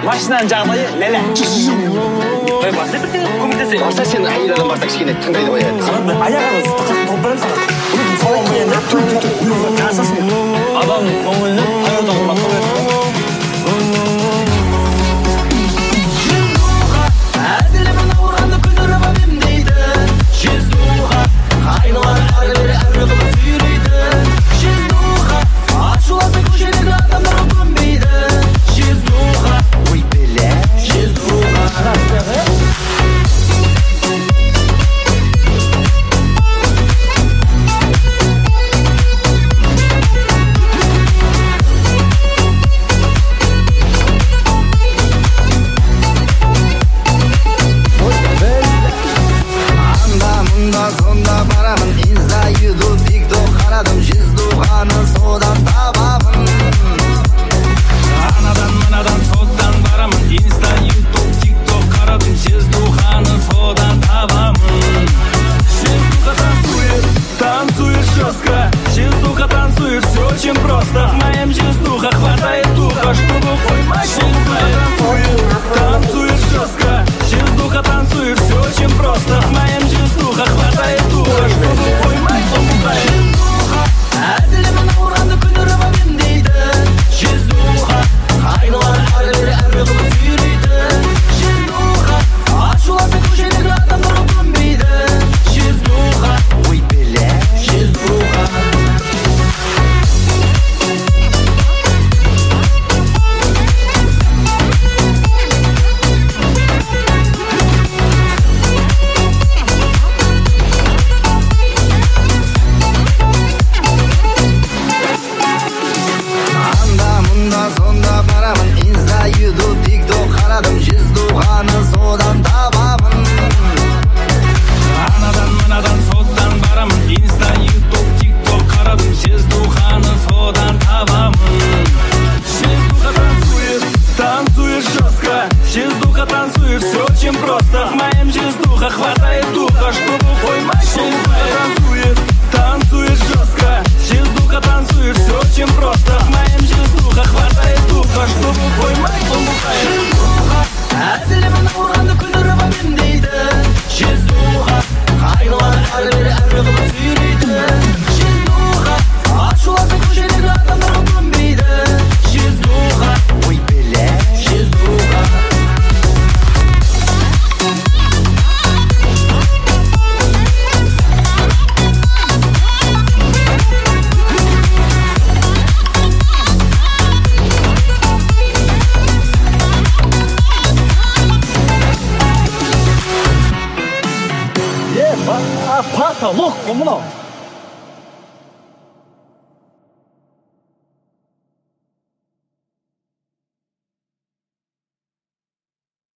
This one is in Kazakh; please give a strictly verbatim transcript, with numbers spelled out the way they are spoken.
машинаның жағдайы ләлә. Ой, баста бірдеңе көмектесейін. Баста сен әйел адам барса кішкене тыңдайды ғой енді. Қанат, аяқ арасы тыққасын тауып беремін саған. Өзім салам қояйын да, түр түр түр. Қасасын. Адам көңілін аяуда құрматқа береді. Әзілімін ауырғанды күндері бәбем дейді. Жездуға, қайнылар әрі-бері әрі қылып сүйрейді. Жездуға, ашуласы көшедегі адамдар көнбейді. Жездуға, ой біле. Жездуға. Sonda baramın Insta, YouTube, TikTok aradım Жездуғаны содан табамын. Анадан мынадан содан барамын Insta, YouTube, TikTok қарадым Жездуғаны содан табамын. Жездуға танцует, танцует жестко. Жездуға танцует, все очень просто. В моем жездуха хватает духа, чтобы поймать. Жездуға танцует, танцует жестко. Жездуха танцует, все очень просто. В моем жездуха хватает духа, чтобы поймать ломбай. Жездуға, әзілімін ауырғанды күндері бәбем дейді. Жездуға, қайнылар әрі-бері әрі қылып сүйрейді. Жездуға, ашуласы көшедегі адамдар көнбейді. Жездуға, ой біле. Жездуға. Sonda baramın Insta, YouTube, TikTok қарадым Жездуғаны содан табамын. Анадан мынадан содан барамын Insta, YouTube, TikTok қарадым Жездуғаны содан табамын. Жездуға танцует, танцует жестко. Жездуға танцует, все очень просто. В моем жездуха хватает духа, чтобы поймать. Жездуға танцует, танцует жестко. Жездуға танцует, все очень просто. В моем жездуха хватает духа, чтобы поймать ломбухай. Жездуға, әзілімін ауырғанды күндері бәбем дейді. Жездуға, қайнылар әрі-бері әрі қылып сүйрейді. Жездуға, ашуласы көшедегі адамдар көнбейді. Жездуға, ой біле. Жездуға. Е, потолок, мынау.